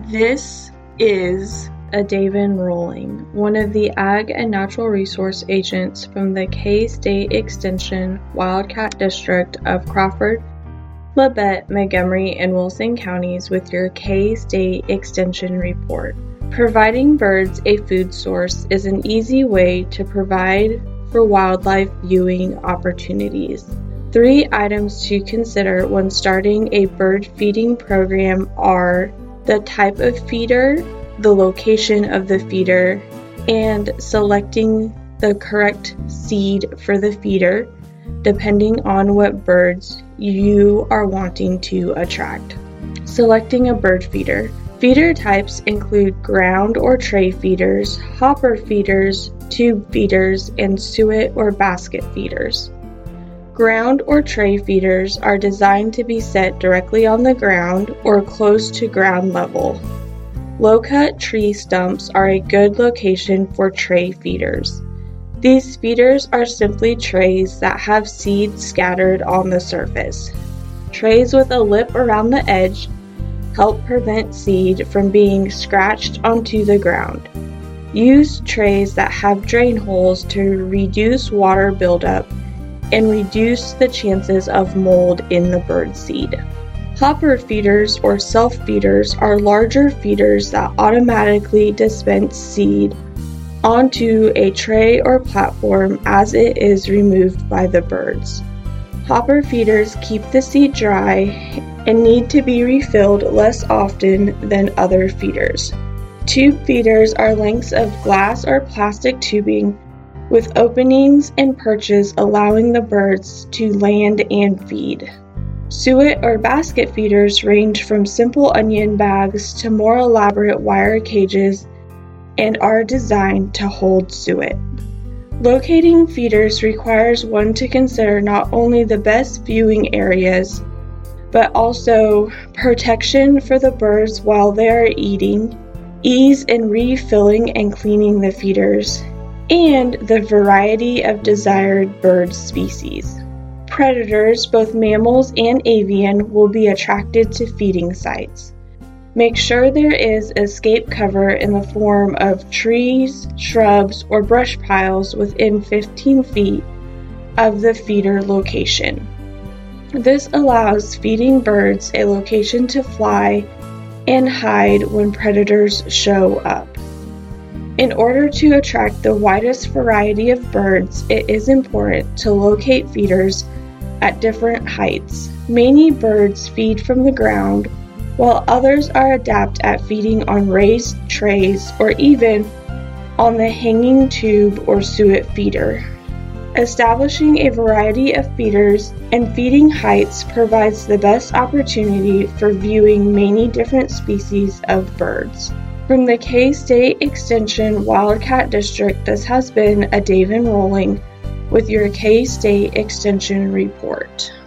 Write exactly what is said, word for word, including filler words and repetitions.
This is Adavan Rolling, one of the Ag and Natural Resource Agents from the K-State Extension Wildcat District of Crawford, Labette, Montgomery, and Wilson counties with your K-State Extension report. Providing birds a food source is an easy way to provide for wildlife viewing opportunities. Three items to consider when starting a bird feeding program are the type of feeder, the location of the feeder, and selecting the correct seed for the feeder, depending on what birds you are wanting to attract. Selecting a bird feeder. Feeder types include ground or tray feeders, hopper feeders, tube feeders, and suet or basket feeders. Ground or tray feeders are designed to be set directly on the ground or close to ground level. Low-cut tree stumps are a good location for tray feeders. These feeders are simply trays that have seeds scattered on the surface. Trays with a lip around the edge help prevent seed from being scratched onto the ground. Use trays that have drain holes to reduce water buildup and reduce the chances of mold in the bird seed. Hopper feeders or self-feeders are larger feeders that automatically dispense seed onto a tray or platform as it is removed by the birds. Hopper feeders keep the seed dry and need to be refilled less often than other feeders. Tube feeders are lengths of glass or plastic tubing with openings and perches allowing the birds to land and feed. Suet or basket feeders range from simple onion bags to more elaborate wire cages and are designed to hold suet. Locating feeders requires one to consider not only the best viewing areas, but also protection for the birds while they are eating, ease in refilling and cleaning the feeders, and the variety of desired bird species. Predators, both mammals and avian, will be attracted to feeding sites. Make sure there is escape cover in the form of trees, shrubs, or brush piles within fifteen feet of the feeder location. This allows feeding birds a location to fly and hide when predators show up. In order to attract the widest variety of birds, it is important to locate feeders at different heights. Many birds feed from the ground, while others are adept at feeding on raised trays or even on the hanging tube or suet feeder. Establishing a variety of feeders and feeding heights provides the best opportunity for viewing many different species of birds. From the K-State Extension Wildcat District, this has been Adavan Rolling with your K-State Extension report.